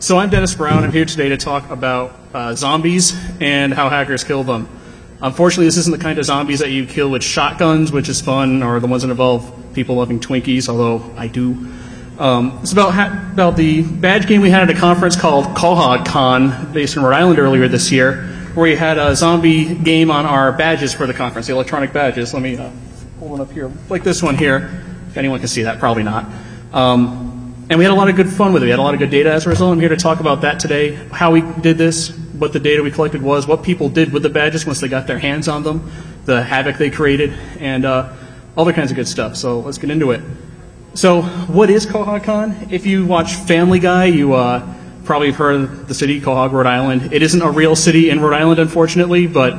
So I'm Dennis Brown. I'm here today to talk about zombies and how hackers kill them. Unfortunately, this isn't the kind of zombies that you kill with shotguns, which is fun, or the ones that involve people loving Twinkies, although I do. It's about the badge game we had at a conference called Quahog Con, based in Rhode Island earlier this year, where we had a zombie game on our badges for the conference, the electronic badges. Let me pull one up here, like this one here. If anyone can see that, probably not. And we had a lot of good fun with it. We had a lot of good data as a result. I'm here to talk about that today, how we did this, what the data we collected was, what people did with the badges once they got their hands on them, the havoc they created, and other kinds of good stuff. So let's get into it. So what is Quahog Con? If you watch Family Guy, you probably have heard of the city, Quahog, Rhode Island. It isn't a real city in Rhode Island, unfortunately, but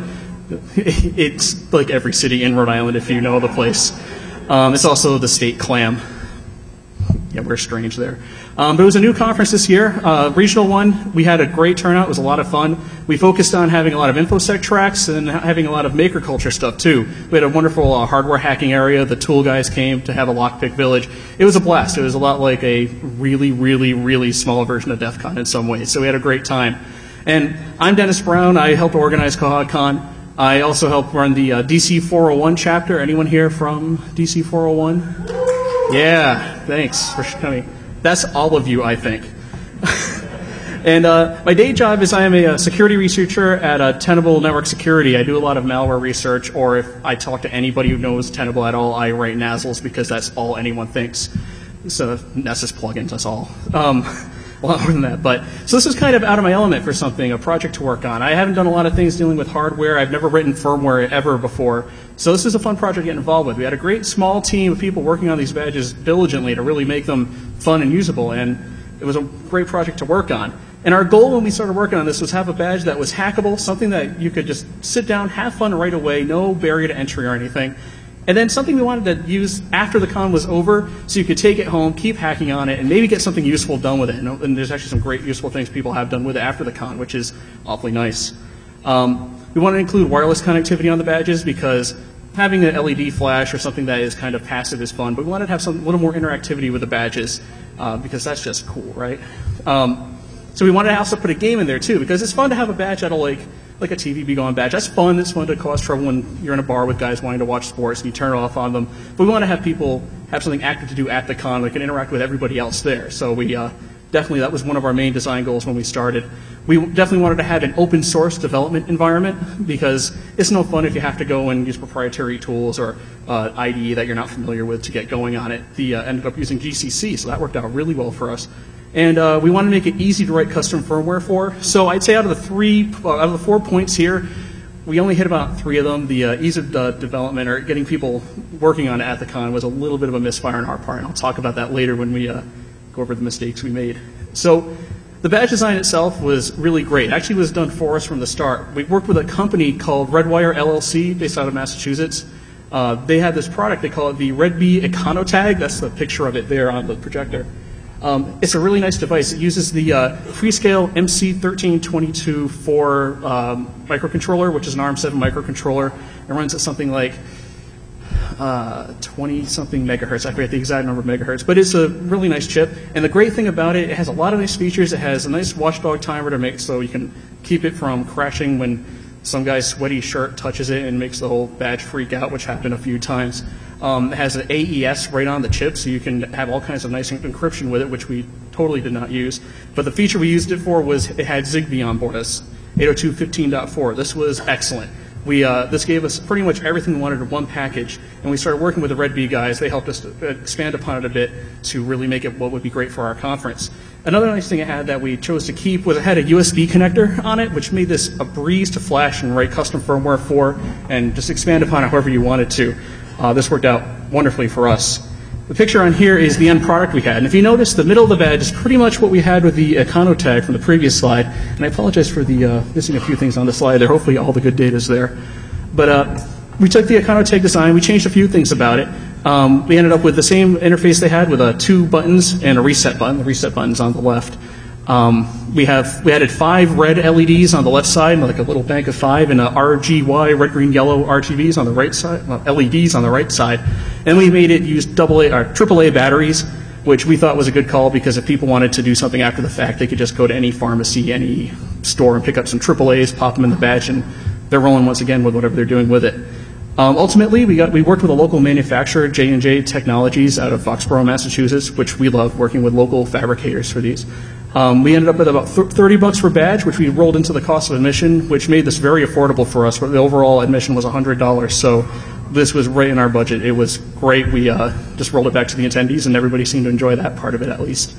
it's like every city in Rhode Island if you know the place. It's also the state clam. Yeah, we're strange there. But it was a new conference this year, regional one. We had a great turnout. It was a lot of fun. We focused on having a lot of InfoSec tracks and having a lot of maker culture stuff, too. We had a wonderful hardware hacking area. The tool guys came to have a lockpick village. It was a blast. It was a lot like a really, really, really small version of DEF CON in some ways. So we had a great time. And I'm Dennis Brown. I helped organize Quahog Con. I also helped run the DC 401 chapter. Anyone here from DC 401? Yeah, thanks for coming. That's all of you, I think. And my day job is I am a security researcher at Tenable Network Security. I do a lot of malware research, or if I talk to anybody who knows Tenable at all, I write NASLs because that's all anyone thinks. So that's just plugins, that's all. A lot more than that. But so this is kind of out of my element for something, a project to work on. I haven't done a lot of things dealing with hardware. I've never written firmware ever before. So this is a fun project to get involved with. We had a great small team of people working on these badges diligently to really make them fun and usable, and it was a great project to work on. And our goal when we started working on this was have a badge that was hackable, something that you could just sit down, have fun right away, no barrier to entry or anything. And then something we wanted to use after the con was over, so you could take it home, keep hacking on it, and maybe get something useful done with it. And there's actually some great useful things people have done with it after the con, which is awfully nice. We want to include wireless connectivity on the badges because having an LED flash or something that is kind of passive is fun, but we wanted to have a little more interactivity with the badges because that's just cool, right? So we wanted to also put a game in there too because it's fun to have a badge that'll like a TV Be Gone badge. That's fun. It's fun to cause trouble when you're in a bar with guys wanting to watch sports and you turn it off on them. But we want to have people have something active to do at the con that can interact with everybody else there. So we definitely, that was one of our main design goals when we started. We definitely wanted to have an open source development environment because it's no fun if you have to go and use proprietary tools or IDE that you're not familiar with to get going on it. We ended up using GCC, so that worked out really well for us. And we want to make it easy to write custom firmware for. So I'd say out of the 4 points here, we only hit about 3 of them. The ease of development or getting people working on it at the con was a little bit of a misfire on our part, and I'll talk about that later when we go over the mistakes we made. So the badge design itself was really great. It actually was done for us from the start. We worked with a company called Redwire LLC based out of Massachusetts. They had this product, they call it the Red Bee EconoTag. That's the picture of it there on the projector. It's a really nice device. It uses the Freescale MC13224 microcontroller, which is an ARM7 microcontroller. It runs at something like 20-something megahertz. I forget the exact number of megahertz, but it's a really nice chip. And the great thing about it, it has a lot of nice features. It has a nice watchdog timer to make so you can keep it from crashing when some guy's sweaty shirt touches it and makes the whole badge freak out, which happened a few times. It has an AES right on the chip, so you can have all kinds of nice encryption with it, which we totally did not use. But the feature we used it for was it had Zigbee on board us, 802.15.4. This was excellent. This gave us pretty much everything we wanted in one package, and we started working with the Red Bee guys. They helped us to expand upon it a bit to really make it what would be great for our conference. Another nice thing it had that we chose to keep was it had a USB connector on it, which made this a breeze to flash and write custom firmware for, and just expand upon it however you wanted to. This worked out wonderfully for us. The picture on here is the end product we had. And if you notice, the middle of the badge is pretty much what we had with the EconoTag from the previous slide. And I apologize for the missing a few things on the slide there. Hopefully all the good data is there. But we took the EconoTag design. We changed a few things about it. We ended up with the same interface they had with 2 buttons and a reset button. The reset button's on the left. We added 5 red LEDs on the left side, like a little bank of 5, and RGY, red, green, yellow RGBs on the right side, LEDs on the right side. And we made it use AAA batteries which we thought was a good call because if people wanted to do something after the fact, they could just go to any pharmacy, any store, and pick up some AAAs, pop them in the badge, and they're rolling once again with whatever they're doing with it. Ultimately, we worked with a local manufacturer, J&J Technologies, out of Foxborough, Massachusetts, which we love working with local fabricators for these. We ended up with about $30 per badge, which we rolled into the cost of admission, which made this very affordable for us. The overall admission was $100, so this was right in our budget. It was great. We just rolled it back to the attendees, and everybody seemed to enjoy that part of it at least.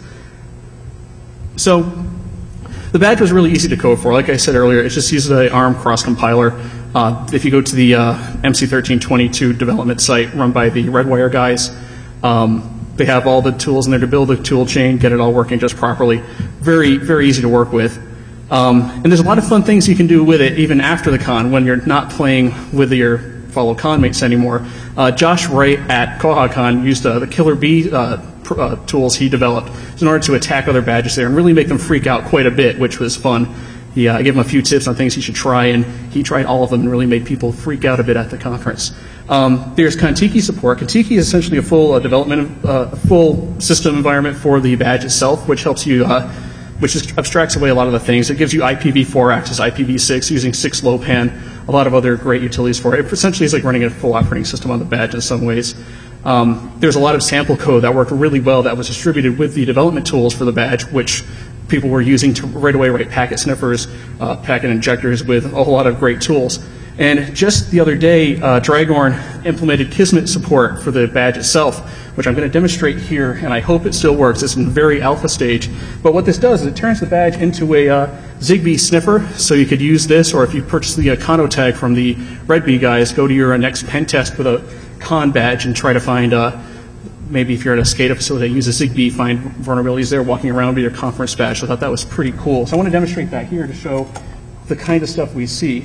So the badge was really easy to code for. Like I said earlier, it just uses the ARM cross compiler. If you go to the MC1322 development site run by the Redwire guys, they have all the tools in there to build a tool chain, get it all working just properly. Very, very easy to work with. And there's a lot of fun things you can do with it even after the con when you're not playing with your fellow con mates anymore. Josh Wright at KohaCon used the Killer Bee tools he developed in order to attack other badges there and really make them freak out quite a bit, which was fun. I gave him a few tips on things he should try, and he tried all of them and really made people freak out a bit at the conference. There's Contiki support. Contiki is essentially a full full system environment for the badge itself, which helps you, which abstracts away a lot of the things. It gives you IPv4 access, IPv6, using 6LoWPAN, a lot of other great utilities for it. It essentially is like running a full operating system on the badge in some ways. There's a lot of sample code that worked really well that was distributed with the development tools for the badge, which people were using to right away write packet sniffers, packet injectors with a whole lot of great tools. And just the other day, Dragorn implemented Kismet support for the badge itself, which I'm going to demonstrate here, and I hope it still works. It's in very alpha stage. But what this does is it turns the badge into a Zigbee sniffer, so you could use this, or if you purchase the Econo tag from the Red Bee guys, go to your next pen test with a con badge and try to find maybe if you're at a SCADA facility that uses Zigbee, find vulnerabilities there walking around with your conference badge. So I thought that was pretty cool. So I want to demonstrate that here to show the kind of stuff we see.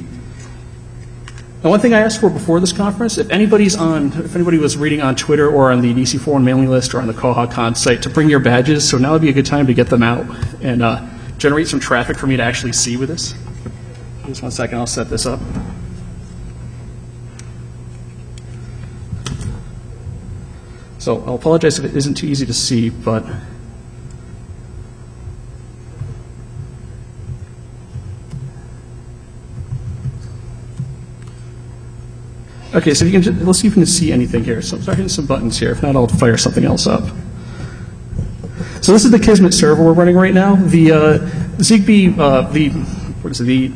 Now, one thing I asked for before this conference, if anybody was reading on Twitter or on the DC Forum mailing list or on the KohaCon site, to bring your badges. So now would be a good time to get them out and generate some traffic for me to actually see with this. Just 1 second, I'll set this up. So I'll apologize if it isn't too easy to see, but okay, so let's see if you can see anything here. So start hitting some buttons here. If not, I'll fire something else up. So this is the Kismet server we're running right now. The Zigbee, the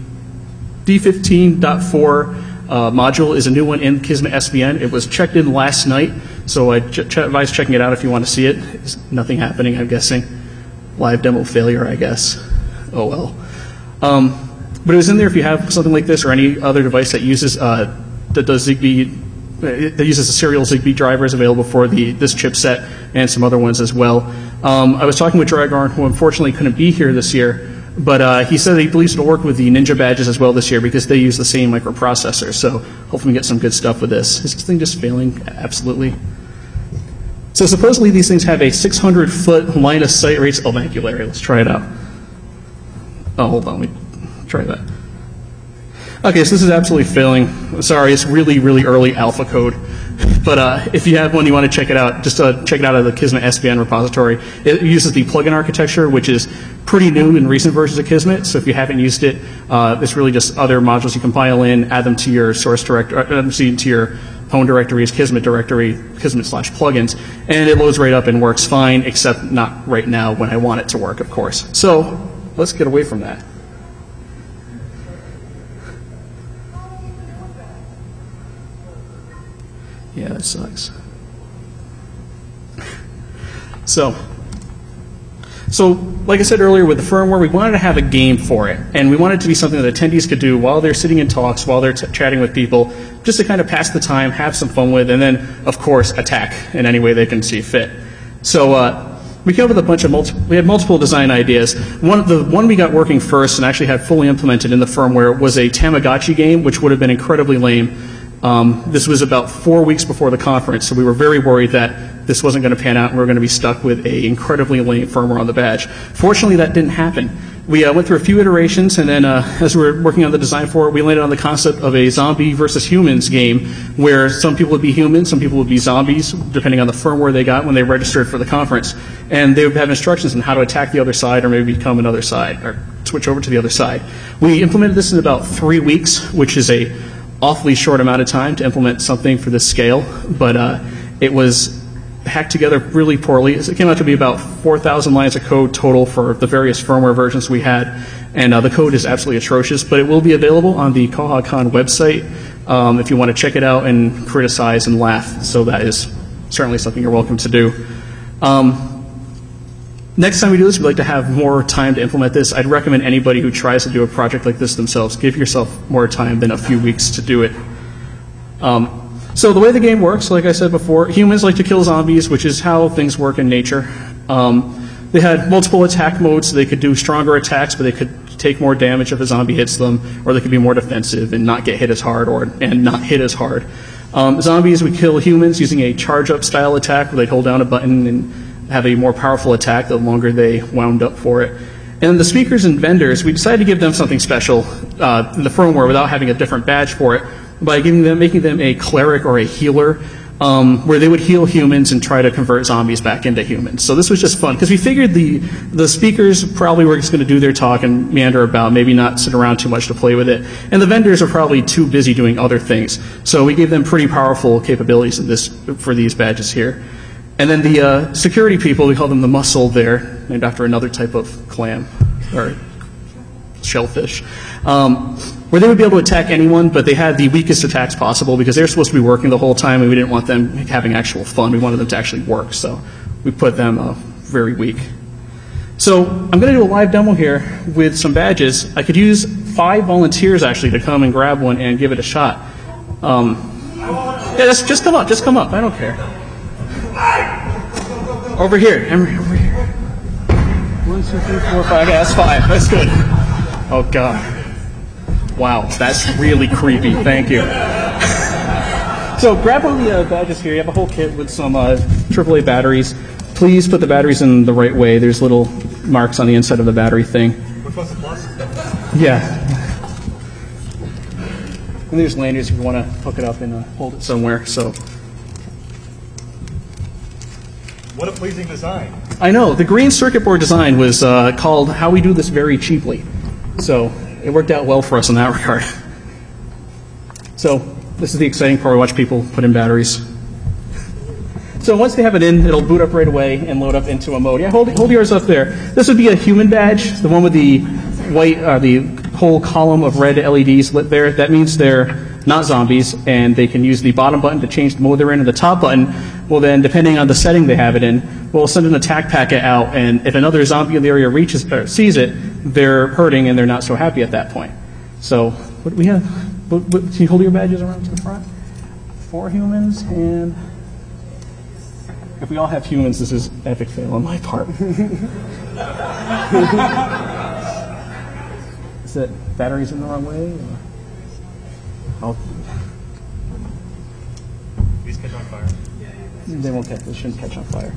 D15.4 module is a new one in Kismet SVN. It was checked in last night, so I advise checking it out if you want to see it. There's nothing happening, I'm guessing. Live demo failure, I guess. Oh well. But it was in there if you have something like this or any other device that uses that does Zigbee. That uses the serial Zigbee drivers available for this chipset and some other ones as well. I was talking with Dragorn, who unfortunately couldn't be here this year, but he said he believes it'll work with the Ninja badges as well this year because they use the same microprocessor. So hopefully we get some good stuff with this. Is this thing just failing? Absolutely. So supposedly these things have a 600-foot line of sight radius. Oh, thank you, Larry. Let's try it out. Oh, hold on. Let me try that. Okay, so this is absolutely failing. Sorry, it's really, really early alpha code. But if you have one you want to check it out, just check it out at the Kismet SVN repository. It uses the plugin architecture, which is pretty new in recent versions of Kismet. So if you haven't used it, it's really just other modules you compile in, add them to your source directory, to your home directories, Kismet directory, Kismet/plugins, and it loads right up and works fine, except not right now when I want it to work, of course. So let's get away from that. Yeah, that sucks. So like I said earlier with the firmware, we wanted to have a game for it, and we wanted it to be something that attendees could do while they're sitting in talks, while they're chatting with people, just to kind of pass the time, have some fun with, and then, of course, attack in any way they can see fit. So we came up with a bunch of we had multiple design ideas. The one we got working first and actually had fully implemented in the firmware was a Tamagotchi game, which would have been incredibly lame. This was about 4 weeks before the conference, so we were very worried that this wasn't going to pan out and we were going to be stuck with an incredibly lame firmware on the badge. Fortunately, that didn't happen. We went through a few iterations, and then as we were working on the design for it, we landed on the concept of a zombie versus humans game, where some people would be humans, some people would be zombies, depending on the firmware they got when they registered for the conference. And they would have instructions on how to attack the other side, or maybe become another side, or switch over to the other side. We implemented this in about 3 weeks, which is a awfully short amount of time to implement something for this scale, but it was hacked together really poorly. It came out to be about 4,000 lines of code total for the various firmware versions we had, and the code is absolutely atrocious, but it will be available on the CahaCon website if you want to check it out and criticize and laugh, so that is certainly something you're welcome to do. Next time we do this, we'd like to have more time to implement this. I'd recommend anybody who tries to do a project like this themselves, give yourself more time than a few weeks to do it. So the way the game works, like I said before, humans like to kill zombies, which is how things work in nature. They had multiple attack modes, so they could do stronger attacks, but they could take more damage if a zombie hits them, or they could be more defensive and not get hit as hard, and not hit as hard. Zombies would kill humans using a charge-up style attack, where they'd hold down a button and have a more powerful attack the longer they wound up for it. And the speakers and vendors, we decided to give them something special in the firmware without having a different badge for it, by making them a cleric or a healer, where they would heal humans and try to convert zombies back into humans. So this was just fun, because we figured the speakers probably were just going to do their talk and meander about, maybe not sit around too much to play with it. And the vendors are probably too busy doing other things. So we gave them pretty powerful capabilities for these badges here. And then the security people, we call them the muscle there, named after another type of clam, or shellfish, where they would be able to attack anyone, but they had the weakest attacks possible because they're supposed to be working the whole time, and we didn't want them having actual fun. We wanted them to actually work, so we put them very weak. So I'm going to do a live demo here with some badges. I could use 5 volunteers, actually, to come and grab one and give it a shot. Yeah, just come up. Just come up. I don't care. Over here. Over here. 1, 2, 3, 4, 5. Yeah, that's 5. That's good. Oh, God. Wow, that's really creepy. Thank you. So grab one of the badges here. You have a whole kit with some AAA batteries. Please put the batteries in the right way. There's little marks on the inside of the battery thing. Which one's the plus? Yeah. And there's lanyards if you want to hook it up and hold it somewhere. So. What a pleasing design. I know. The green circuit board design was called How We Do This Very Cheaply. So it worked out well for us in that regard. So this is the exciting part. We watch people put in batteries. So once they have it in, it'll boot up right away and load up into a mode. Yeah, hold yours up there. This would be a human badge, the one with the white, the whole column of red LEDs lit there. That means they're not zombies, and they can use the bottom button to change the mode they're in, and the top button will then, depending on the setting they have it in, will send an attack packet out, and if another zombie in the area sees it, they're hurting and they're not so happy at that point. So what do we have? Can you hold your badges around to the front? 4 humans, and if we all have humans, this is epic fail on my part. Is that batteries in the wrong way? Or? These catch on fire. They won't catch. They shouldn't catch on fire.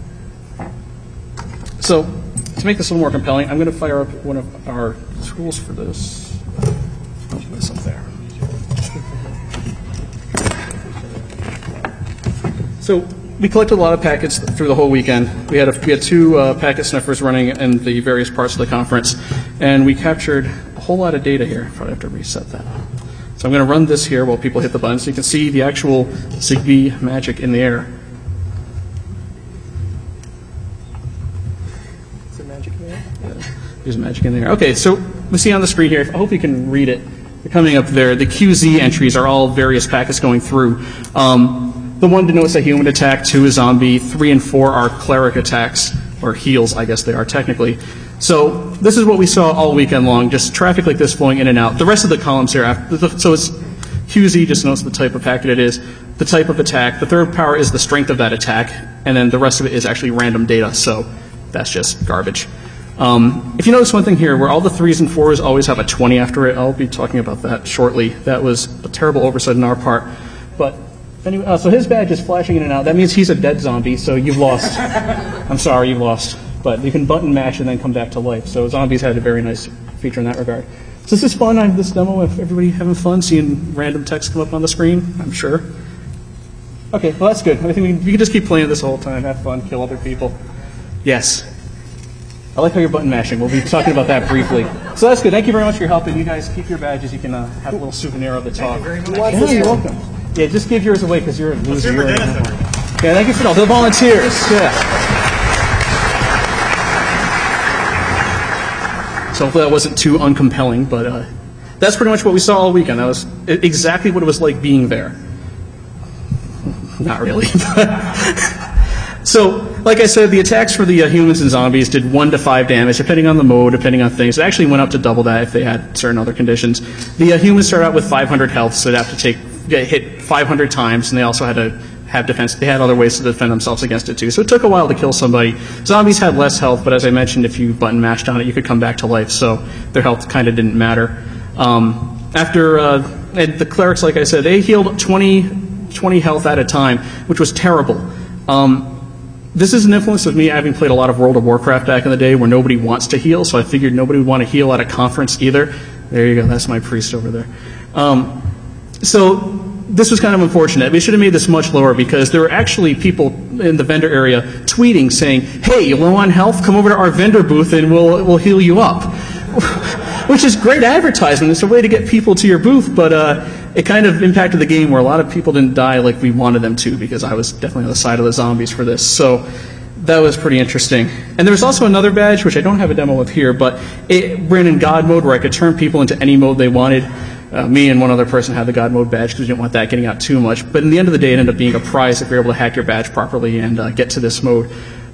So, to make this a little more compelling, I'm going to fire up one of our tools for this. I'll put this up there. So, we collected a lot of packets through the whole weekend. We had 2 packet sniffers running in the various parts of the conference, and we captured a whole lot of data here. Probably have to reset that. So I'm going to run this here while people hit the button so you can see the actual Zigbee magic in the air. Is there magic in there? Yeah, there's magic in there. Okay, so we see on the screen here, I hope you can read it. They're coming up there. The QZ entries are all various packets going through. The 1 denotes a human attack, 2 is zombie, 3 and 4 are cleric attacks, or heals, I guess they are technically. So this is what we saw all weekend long, just traffic like this flowing in and out. The rest of the columns here, so it's QZ just notes the type of packet it is, the type of attack. The third power is the strength of that attack, and then the rest of it is actually random data, so that's just garbage. If you notice one thing here, where all the 3s and 4s always have a 20 after it, I'll be talking about that shortly. That was a terrible oversight on our part. But anyway, so his badge is flashing in and out. That means he's a dead zombie, so you've lost. I'm sorry, you've lost. But you can button mash and then come back to life. So zombies had a very nice feature in that regard. So is this fun on this demo? If everybody having fun seeing random text come up on the screen? I'm sure. Okay, well that's good. I think we can just keep playing this the whole time, have fun, kill other people. Yes. I like how you're button mashing. We'll be talking about that briefly. So that's good. Thank you very much for your help. And you guys keep your badges. You can have a little souvenir of the talk. Thank you very much. Yeah, you're welcome. Yeah, just give yours away because you're a loser. Super Dennis, everyone. Yeah, thank you for all the volunteers. Yeah. So hopefully that wasn't too uncompelling, but that's pretty much what we saw all weekend. That was exactly what it was like being there. Not really. So, like I said, the attacks for the humans and zombies did 1 to 5 damage, depending on the mode, depending on things. It actually went up to double that if they had certain other conditions. The humans started out with 500 health, so they'd have to get hit 500 times, and they also had to have defense. They had other ways to defend themselves against it too. So it took a while to kill somebody. Zombies had less health, but as I mentioned, if you button mashed on it, you could come back to life. So their health kind of didn't matter. And the clerics, like I said, they healed 20 health at a time, which was terrible. This is an influence of me having played a lot of World of Warcraft back in the day where nobody wants to heal, so I figured nobody would want to heal at a conference either. There you go, that's my priest over there. So this was kind of unfortunate. We should have made this much lower because there were actually people in the vendor area tweeting saying, hey, you low on health? Come over to our vendor booth and we'll heal you up. Which is great advertisement. It's a way to get people to your booth, but it kind of impacted the game where a lot of people didn't die like we wanted them to because I was definitely on the side of the zombies for this. So that was pretty interesting. And there was also another badge, which I don't have a demo of here, but it ran in God mode where I could turn people into any mode they wanted. Me and one other person had the God mode badge because we didn't want that getting out too much. But in the end of the day, it ended up being a prize if you're able to hack your badge properly and get to this mode.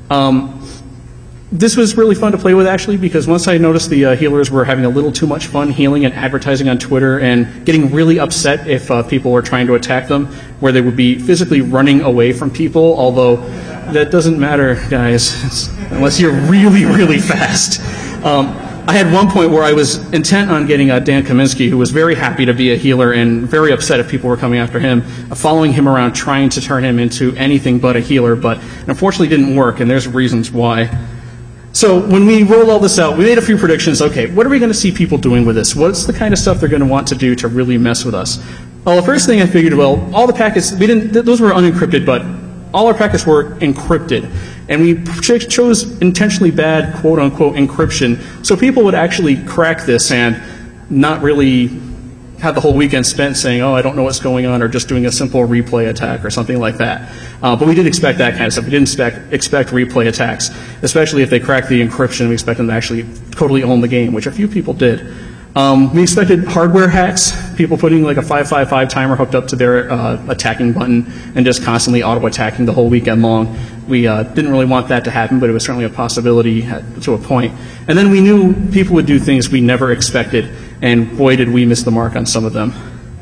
This was really fun to play with, actually, because once I noticed the healers were having a little too much fun healing and advertising on Twitter and getting really upset if people were trying to attack them, where they would be physically running away from people, although that doesn't matter, guys, unless you're really, really fast. I had one point where I was intent on getting Dan Kaminsky, who was very happy to be a healer and very upset if people were coming after him, following him around trying to turn him into anything but a healer, but unfortunately didn't work, and there's reasons why. So when we rolled all this out, we made a few predictions. Okay, what are we going to see people doing with this? What's the kind of stuff they're going to want to do to really mess with us? Well, the first thing I figured, well, all the packets, those were unencrypted, but all our packets were encrypted. And we chose intentionally bad, quote-unquote, encryption, so people would actually crack this and not really have the whole weekend spent saying, oh, I don't know what's going on, or just doing a simple replay attack or something like that. But we did expect that kind of stuff. We didn't expect replay attacks, especially if they cracked the encryption. We expect them to actually totally own the game, which a few people did. We expected hardware hacks, people putting like a 555 timer hooked up to their attacking button and just constantly auto-attacking the whole weekend long. We didn't really want that to happen, but it was certainly a possibility to a point. And then we knew people would do things we never expected, and boy did we miss the mark on some of them.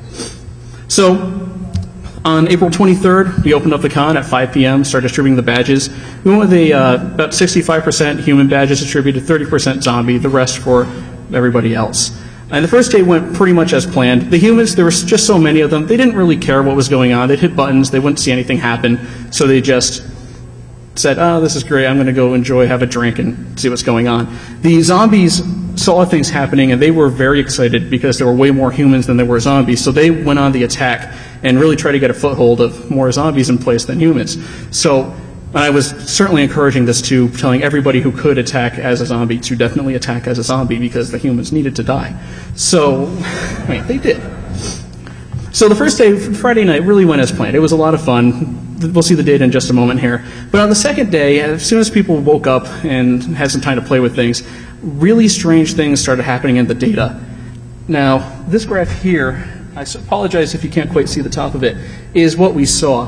So on April 23rd, we opened up the con at 5 p.m., started distributing the badges. We went with about 65% human badges distributed, 30% zombie, the rest for everybody else. And the first day went pretty much as planned. The humans, there was just so many of them, they didn't really care what was going on. They'd hit buttons, they wouldn't see anything happen, so they just said, oh, this is great, I'm going to go enjoy, have a drink, and see what's going on. The zombies saw things happening, and they were very excited because there were way more humans than there were zombies, so they went on the attack and really tried to get a foothold of more zombies in place than humans. So I was certainly encouraging this too, telling everybody who could attack as a zombie to definitely attack as a zombie because the humans needed to die. So, I mean, they did. So the first day, Friday night, really went as planned. It was a lot of fun. We'll see the data in just a moment here. But on the second day, as soon as people woke up and had some time to play with things, really strange things started happening in the data. Now, this graph here, I apologize if you can't quite see the top of it, is what we saw.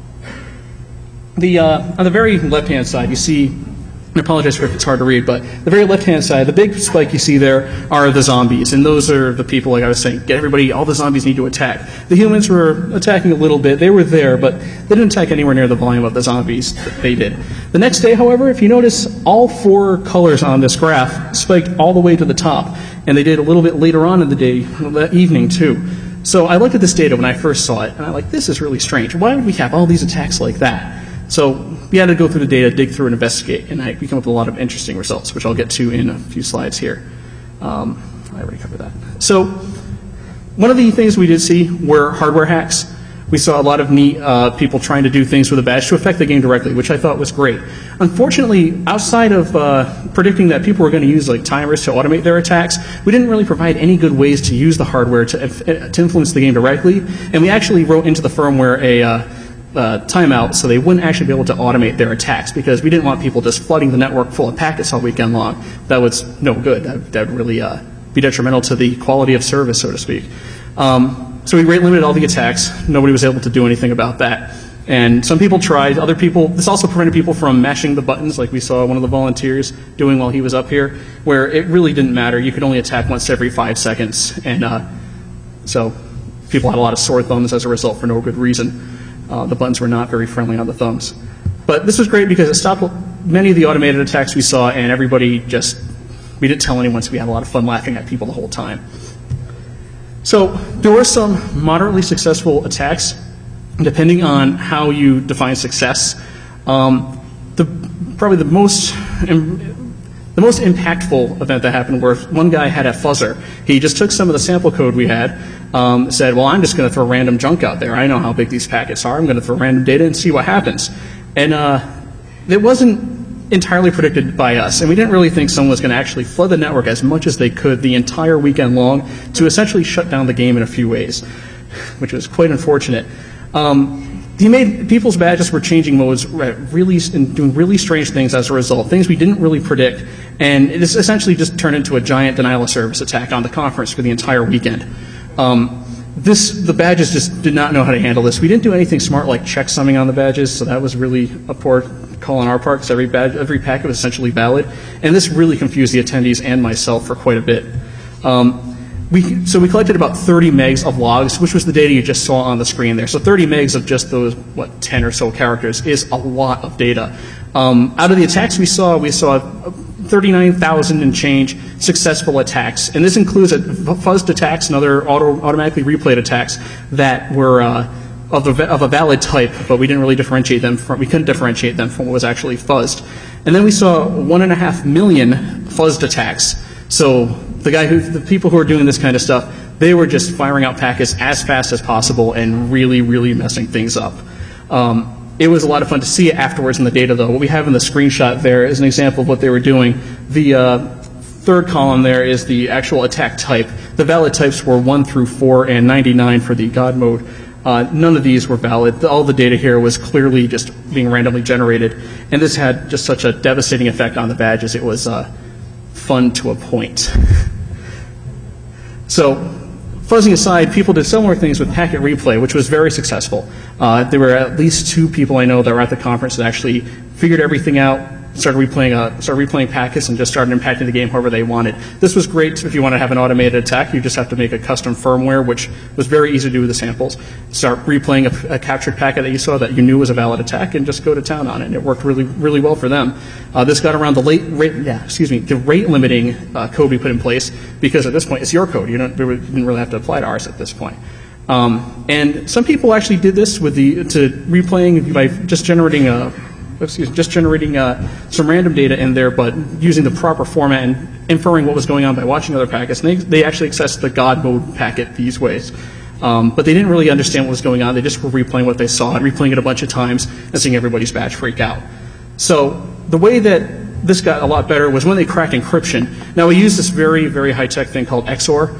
On the very left-hand side, you see, I apologize if it's hard to read, but the very left-hand side, the big spike you see there are the zombies, and those are the people, like I was saying, get everybody, all the zombies need to attack. The humans were attacking a little bit. They were there, but they didn't attack anywhere near the volume of the zombies that they did. The next day, however, if you notice, all 4 colors on this graph spiked all the way to the top, and they did a little bit later on in the day, that evening too. So I looked at this data when I first saw it, and I'm like, this is really strange. Why would we have all these attacks like that? So we had to go through the data, dig through, and investigate, and we came up with a lot of interesting results, which I'll get to in a few slides here. I already covered that. So one of the things we did see were hardware hacks. We saw a lot of neat people trying to do things with a badge to affect the game directly, which I thought was great. Unfortunately, outside of predicting that people were going to use like timers to automate their attacks, we didn't really provide any good ways to use the hardware to influence the game directly. And we actually wrote into the firmware a timeout so they wouldn't actually be able to automate their attacks, because we didn't want people just flooding the network full of packets all weekend long. That was no good. That would really be detrimental to the quality of service, so to speak. So we rate limited all the attacks. Nobody was able to do anything about that. And some people tried. Other people, this also prevented people from mashing the buttons, like we saw one of the volunteers doing while he was up here, where it really didn't matter. You could only attack once every 5 seconds. And so people had a lot of sore thumbs as a result for no good reason. The buttons were not very friendly on the thumbs. But this was great because it stopped many of the automated attacks we saw, and everybody just, we didn't tell anyone, so we had a lot of fun laughing at people the whole time. So there were some moderately successful attacks, depending on how you define success. Probably the most impactful event that happened where one guy had a fuzzer. He just took some of the sample code we had, said, well, I'm just going to throw random junk out there. I know how big these packets are. I'm going to throw random data and see what happens. And it wasn't entirely predicted by us, and we didn't really think someone was going to actually flood the network as much as they could the entire weekend long to essentially shut down the game in a few ways, which was quite unfortunate. People's badges were changing modes really and doing really strange things as a result, things we didn't really predict, and it essentially just turned into a giant denial of service attack on the conference for the entire weekend. The badges just did not know how to handle this. We didn't do anything smart like checksumming on the badges, so that was really a poor call on our part, because every packet was essentially valid, and this really confused the attendees and myself for quite a bit. So we collected about 30 megs of logs, which was the data you just saw on the screen there. So 30 megs of just those, 10 or so characters is a lot of data. Out of the attacks we saw 39,000 and change successful attacks, and this includes fuzzed attacks and other automatically replayed attacks that were of a valid type, but we didn't really differentiate them we couldn't differentiate them from what was actually fuzzed. And then we saw 1.5 million fuzzed attacks. So the people who are doing this kind of stuff, they were just firing out packets as fast as possible and really, really messing things up. It was a lot of fun to see it afterwards in the data, though. What we have in the screenshot there is an example of what they were doing. The third column there is the actual attack type. The valid types were 1 through 4 and 99 for the God mode. None of these were valid. All the data here was clearly just being randomly generated, and this had just such a devastating effect on the badges. It was fun to a point. So, fuzzing aside, people did similar things with packet replay, which was very successful. There were at least 2 people I know that were at the conference that actually figured everything out, started replaying packets, and just started impacting the game however they wanted. This was great if you want to have an automated attack. You just have to make a custom firmware, which was very easy to do with the samples. Start replaying a captured packet that you saw that you knew was a valid attack, and just go to town on it. And it worked really, really well for them. This got around the rate limiting code we put in place, because at this point it's your code. You didn't really have to apply to ours at this point. And some people actually did this with replaying by just generating some random data in there, but using the proper format and inferring what was going on by watching other packets. And they actually accessed the God mode packet these ways. But they didn't really understand what was going on. They just were replaying what they saw and replaying it a bunch of times and seeing everybody's badge freak out. So the way that this got a lot better was when they cracked encryption. Now, we use this very, very high-tech thing called XOR.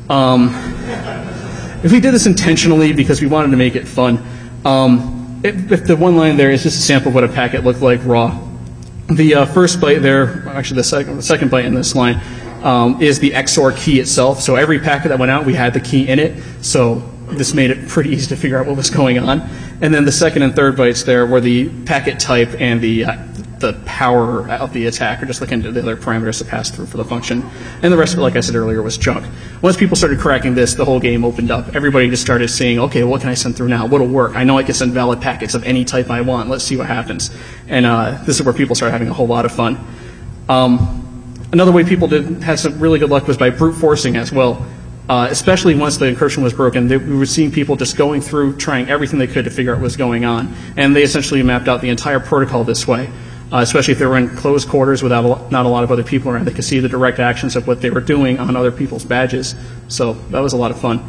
If we did this intentionally because we wanted to make it fun, if the one line there is just a sample of what a packet looked like raw, the first byte there, actually the second byte in this line, is the XOR key itself. So every packet that went out, we had the key in it. So this made it pretty easy to figure out what was going on. And then the second and third bytes there were the packet type and the power of the attack, or just looking at the other parameters to pass through for the function. And the rest of it, like I said earlier, was junk. Once people started cracking this, the whole game opened up. Everybody just started saying, okay, what can I send through now? What'll work? I know I can send valid packets of any type I want. Let's see what happens. And this is where people started having a whole lot of fun. Another way people had some really good luck was by brute forcing as well. especially once the encryption was broken. We were seeing people just going through, trying everything they could to figure out what was going on. And they essentially mapped out the entire protocol this way, especially if they were in closed quarters without not a lot of other people around. They could see the direct actions of what they were doing on other people's badges. So that was a lot of fun.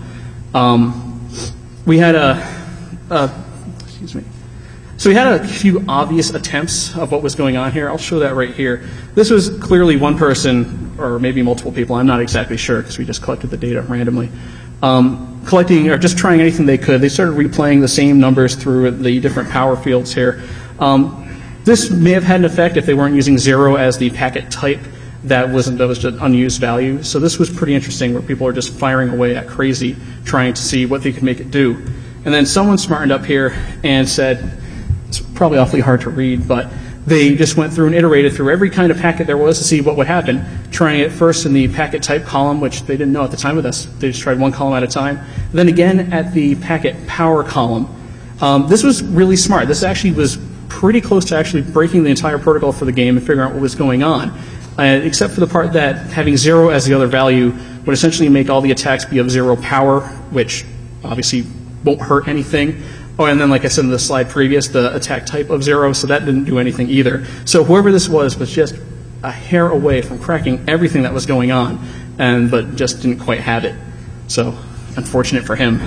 We had So we had a few obvious attempts of what was going on here. I'll show that right here. This was clearly one person, or maybe multiple people. I'm not exactly sure because we just collected the data randomly. Collecting or just trying anything they could. They started replaying the same numbers through the different power fields here. This may have had an effect if they weren't using 0 as the packet type. That was just an unused value. So this was pretty interesting, where people are just firing away at crazy, trying to see what they could make it do. And then someone smartened up here and said, it's probably awfully hard to read, but they just went through and iterated through every kind of packet there was to see what would happen, trying it first in the packet type column, which they didn't know at the time with us. They just tried one column at a time. Then again at the packet power column. This was really smart. This actually was pretty close to actually breaking the entire protocol for the game and figuring out what was going on. Except for the part that having 0 as the other value would essentially make all the attacks be of 0 power, which obviously won't hurt anything. Oh, and then like I said in the slide previous, the attack type of 0, so that didn't do anything either. So whoever this was just a hair away from cracking everything that was going on, but just didn't quite have it. So unfortunate for him.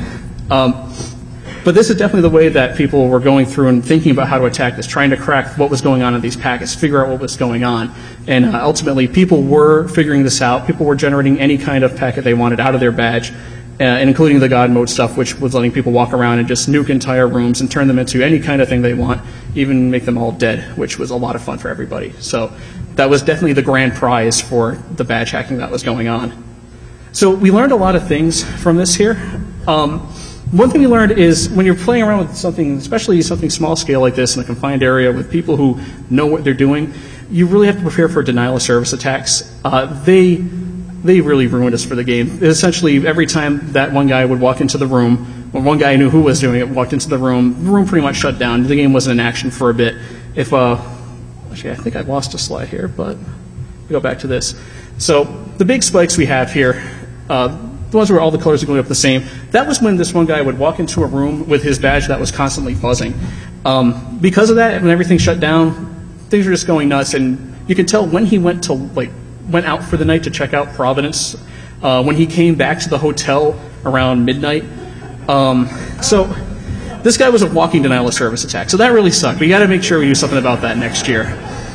But this is definitely the way that people were going through and thinking about how to attack this, trying to crack what was going on in these packets, figure out what was going on. And ultimately, people were figuring this out. People were generating any kind of packet they wanted out of their badge, and including the God mode stuff, which was letting people walk around and just nuke entire rooms and turn them into any kind of thing they want, even make them all dead, which was a lot of fun for everybody. So that was definitely the grand prize for the badge hacking that was going on. So we learned a lot of things from this here. One thing we learned is when you're playing around with something, especially something small scale like this in a confined area with people who know what they're doing, you really have to prepare for denial of service attacks. They really ruined us for the game. Essentially, every time that one guy would walk into the room, or one guy knew who was doing it, walked into the room pretty much shut down. The game wasn't in action for a bit. Actually, I think I lost a slide here, but we go back to this. So the big spikes we have here, the ones where all the colors are going up the same, that was when this one guy would walk into a room with his badge that was constantly buzzing. Because of that, when everything shut down, things were just going nuts, and you can tell when he went out for the night to check out Providence, when he came back to the hotel around midnight. So this guy was a walking denial of service attack, so that really sucked. We got to make sure we do something about that next year.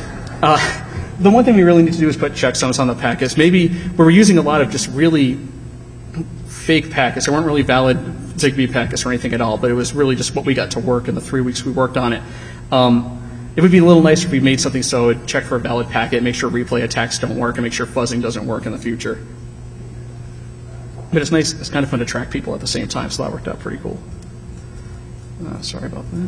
The one thing we really need to do is put checksums on the packets. Maybe where we're using a lot of just really fake packets. There weren't really valid ZigBee packets or anything at all, but it was really just what we got to work in the 3 weeks we worked on it. It would be a little nicer if we made something so it check for a valid packet, make sure replay attacks don't work, and make sure fuzzing doesn't work in the future. But it's nice, it's kind of fun to track people at the same time, so that worked out pretty cool. Sorry about that.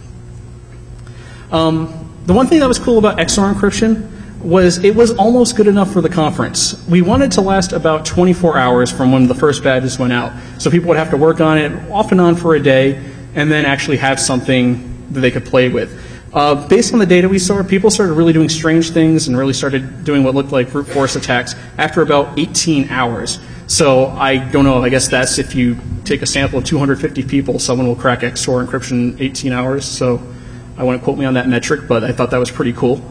The one thing that was cool about XOR encryption was it was almost good enough for the conference. We wanted to last about 24 hours from when the first badges went out. So people would have to work on it off and on for a day and then actually have something that they could play with. Based on the data we saw, people started really doing strange things and really started doing what looked like brute force attacks after about 18 hours. So I don't know, I guess that's if you take a sample of 250 people, someone will crack XOR encryption in 18 hours. So I wouldn't quote me on that metric, but I thought that was pretty cool.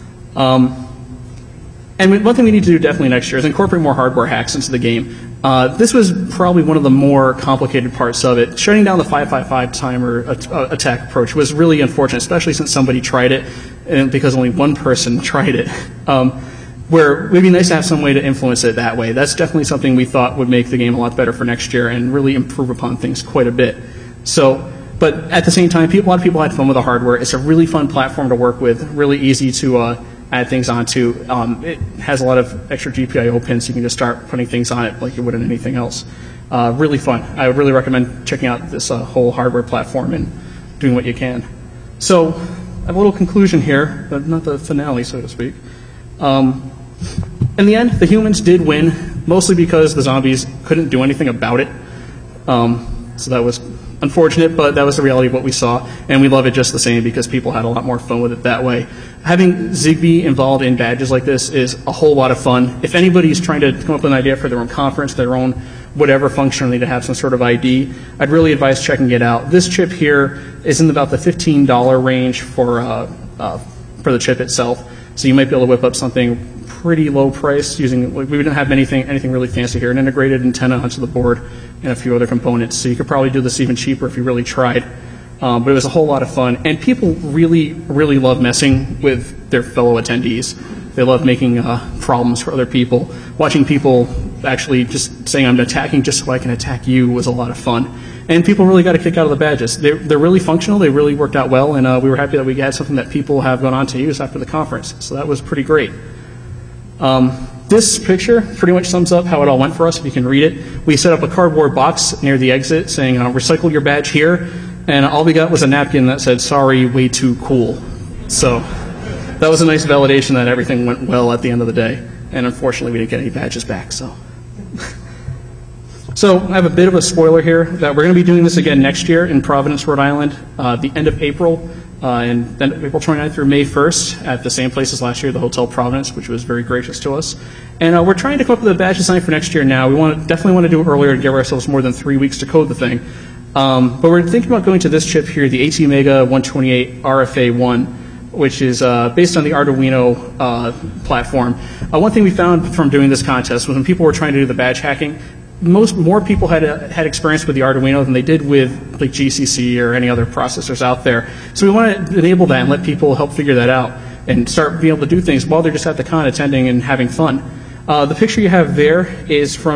And one thing we need to do definitely next year is incorporate more hardware hacks into the game. This was probably one of the more complicated parts of it. Shutting down the 555 timer attack approach was really unfortunate, especially since somebody tried it, and because only one person tried it. Where it would be nice to have some way to influence it that way. That's definitely something we thought would make the game a lot better for next year and really improve upon things quite a bit. But at the same time, a lot of people had fun with the hardware. It's a really fun platform to work with, really easy to add things onto. It has a lot of extra GPIO pins, so you can just start putting things on it like you would in anything else. Really fun. I would really recommend checking out this whole hardware platform and doing what you can. So I have a little conclusion here, but not the finale, so to speak. In the end, the humans did win, mostly because the zombies couldn't do anything about it. So that was unfortunate, but that was the reality of what we saw, and we love it just the same because people had a lot more fun with it that way. Having ZigBee involved in badges like this is a whole lot of fun. If anybody's trying to come up with an idea for their own conference, their own whatever functionality to have some sort of ID, I'd really advise checking it out. This chip here is in about the $15 range for the chip itself. So you might be able to whip up something pretty low price using, we didn't have anything really fancy here, an integrated antenna onto the board and a few other components. So you could probably do this even cheaper if you really tried. But it was a whole lot of fun. And people really, really love messing with their fellow attendees. They love making problems for other people. Watching people actually just saying, I'm attacking just so I can attack you was a lot of fun. And people really got a kick out of the badges. They're really functional. They really worked out well. And we were happy that we had something that people have gone on to use after the conference. So that was pretty great. This picture pretty much sums up how it all went for us, if you can read it. We set up a cardboard box near the exit saying, recycle your badge here. And all we got was a napkin that said, sorry, way too cool. So that was a nice validation that everything went well at the end of the day. And unfortunately, we didn't get any badges back. So I have a bit of a spoiler here that we're going to be doing this again next year in Providence, Rhode Island, the end of April, and then April 29th through May 1st at the same place as last year, the Hotel Providence, which was very gracious to us. And we're trying to come up with a badge design for next year now. We definitely want to do it earlier to give ourselves more than 3 weeks to code the thing. But we're thinking about going to this chip here, the ATmega 128 RFA1, which is based on the Arduino platform. One thing we found from doing this contest was when people were trying to do the badge hacking, more people had experience with the Arduino than they did with like GCC or any other processors out there. So we want to enable that and let people help figure that out and start being able to do things while they're just at the con attending and having fun. The picture you have there is from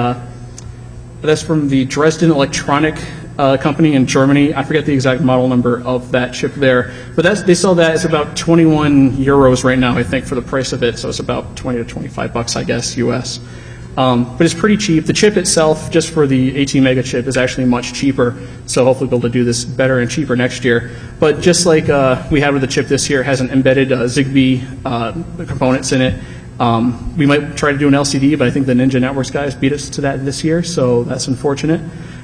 that's from the Dresden Electronic company in Germany. I forget the exact model number of that chip there, but they sell that. It's about 21 euros right now, I think, for the price of it. So it's about 20 to 25 bucks, I guess, US. But it's pretty cheap. The chip itself, just for the ATmega chip, is actually much cheaper. So hopefully we'll be able to do this better and cheaper next year. But just like we had with the chip this year, it has an embedded Zigbee components in it. We might try to do an LCD, but I think the Ninja Networks guys beat us to that this year, so that's unfortunate.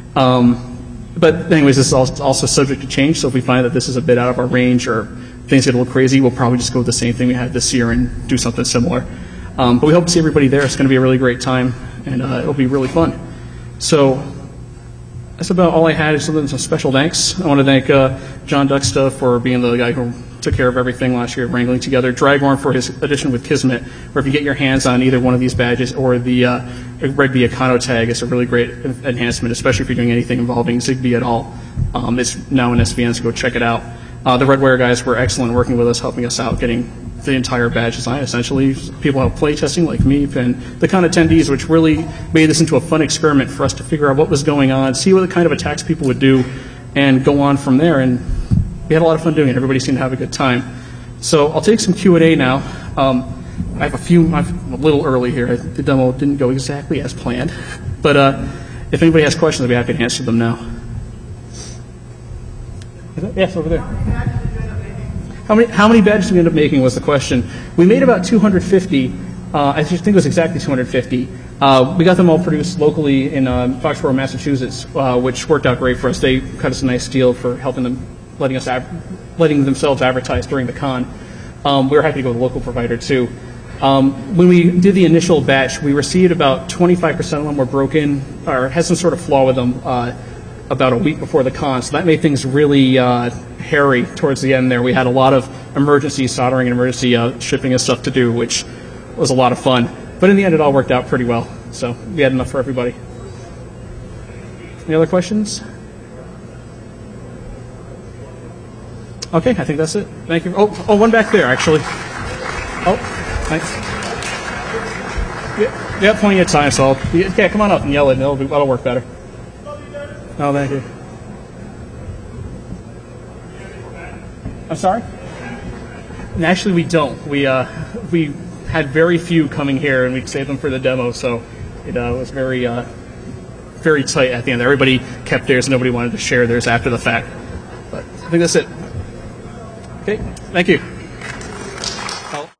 But anyways, this is also subject to change, so if we find that this is a bit out of our range or things get a little crazy, we'll probably just go with the same thing we had this year and do something similar. But we hope to see everybody there. It's going to be a really great time, and it'll be really fun. So that's about all I had. Some special thanks. I want to thank John Ducksta for being the guy who took care of everything last year, wrangling together. Dragorn for his addition with Kismet, where if you get your hands on either one of these badges or the Redbee Econo tag, it's a really great enhancement, especially if you're doing anything involving Zigbee at all. It's now in SVN, so go check it out. The Redwire guys were excellent working with us, helping us out, getting the entire badge design, essentially. People have play testing like me, and the con attendees, which really made this into a fun experiment for us to figure out what was going on, see what the kind of attacks people would do, and go on from there. And we had a lot of fun doing it. Everybody seemed to have a good time. So I'll take some Q&A now. I'm a little early here. The demo didn't go exactly as planned. But if anybody has questions, I'd be happy to answer them now. Yes, over there. How many badges did we end up making was the question. We made about 250. I think it was exactly 250. We got them all produced locally in Foxborough, Massachusetts, which worked out great for us. They cut us a nice deal for helping them, letting themselves advertise during the con. We were happy to go with a local provider too. When we did the initial batch, we received about 25% of them were broken or had some sort of flaw with them about a week before the con. So that made things really hairy towards the end there. We had a lot of emergency soldering and emergency shipping and stuff to do, which was a lot of fun. But in the end, it all worked out pretty well. So we had enough for everybody. Any other questions? Okay, I think that's it. Thank you. Oh, one back there, actually. Oh, thanks. Yeah, plenty of time, so come on up and yell it, and that'll work better. Oh, thank you. I'm sorry? And actually, we don't. We had very few coming here, and we saved them for the demo, so it was very tight at the end. Everybody kept theirs. Nobody wanted to share theirs after the fact. But I think that's it. Okay, thank you.